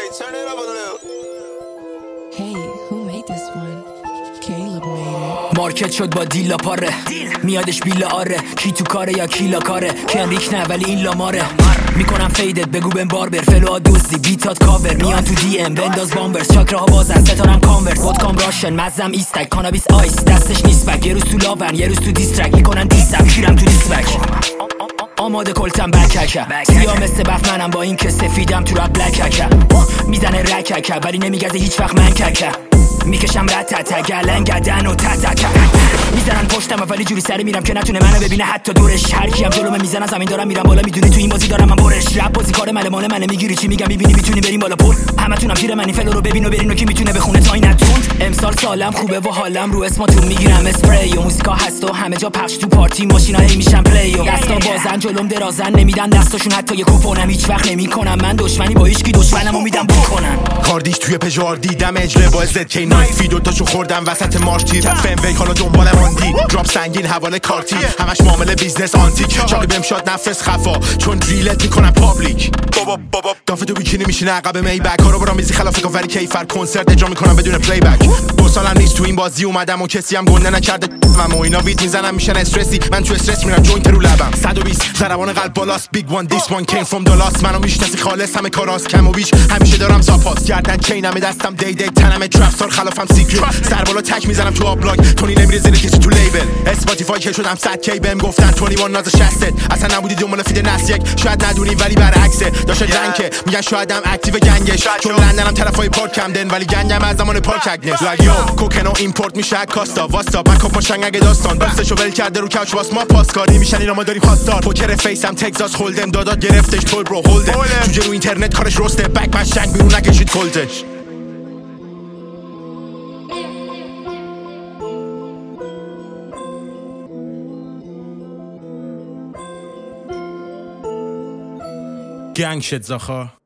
turn it up a little. Hey, who made this one? Caleb made it. مارکت شد با دیلا پاره میادش بیلا آره کی تو کاره یا کیلا کاره کنریک نه ولی این لاماره میکنم فیدت بگو بهم باربر فلوها دوزی بیتات کاور میان تو دی ام بنداز بامبرز چاکراها بازن ستارم کانورس ودکام راشن مزم ایستک کانابیس آیس دستش نیست بک یه روز تو لاون یه روز تو دیسترک میکنن دیستم کیرم تو دیسبک آماده کلتم بککه سیاه مثل بف منم با این که سفیدم تو رپ بلککه میزنه رککه ولی نمیگزه هیچ وقت من ککه میکشم رتته گلن گدن و تتکه میزنن پشتم ولی جوری سری میرم که نتونه منو ببینه حتی دورش هر کیم جلومه میزنن زمین دارم میرم بالا میدونی تو این بازی دارم من برش رپ بازی کار مال منه میگیری چی میگم میبینی میتونی بریم بالا پر همتونم پیر من این فلو رو ببین و برین و کی میتونه بخونه تا این نتوند امسال سالم خوبه و حالم رو اسماتون میگیرم اسپری و موزیکا هست و همه جا پخش تو پارتی ماشینا هی میشن پلی و دستا بازن جلوم درازن نمیدن دستاشون حتی یه کوپونم هیچ وقت نمیکنم من دشمنی با هیچ کی دشمنمو میدم بکنن کاردیش توی پژار دیدم اجله با زد کی نایفی دوتاشو خوردم وسط مارش تیر فم وی حالا دنبالم آندی دراپ سنگین حواله کارتی همش معامله بیزنس آنتیک چاقی بهم شاد نفس خفا چون دریلت میکنم پابلیک بابا دافه تو بیکینی میشینه عقب می بک ها رو برام میزی خلاف کافری کیفر کنسرت اجرا میکنم بدون پلی بک 2 سالم نیست تو این بازی اومدم و کسی هم گنده نکرده و اینا ویت میزنم میشن استرسی من تو استرس میرم جوینت رو لبم 120 ضربان قلب بالاست بیگ وان دیس وان کیم فرام دالاس منو میشناسی خالص همه کاراست کم و بیش همیشه دارم زاپاس گردن چینم دستم دی تنم ترپستار خلافم سیکرت سر بالا تک میزنم تو آبلاگ تونی نمیره زیر کسی تو لیبل اسپاتیفای که شدم 100 کی بهم گفتن 21 ناز 60 اصلا نبودی دنبال فید نس یک شاید ندونی ولی برعکسه داشت رنگه میگن شایدم اکتیو گنگش چون لندنم طرفای پارک کمدن ولی گنگم از زمان پارک اگنس لاگیو کوکنو ایمپورت میشه کاستا واستا بکاپ ماشنگ اگه داستان دستشو ول کرده رو کوچ واس ما پاسکاری میشن اینا ما داریم خواستار پوکر فیسم تگزاس هولدم دادات گرفتش تول برو هولدم جوجه رو اینترنت کارش رسته بک ماشنگ بیرون نکشید کلتش گنگ شد زاخا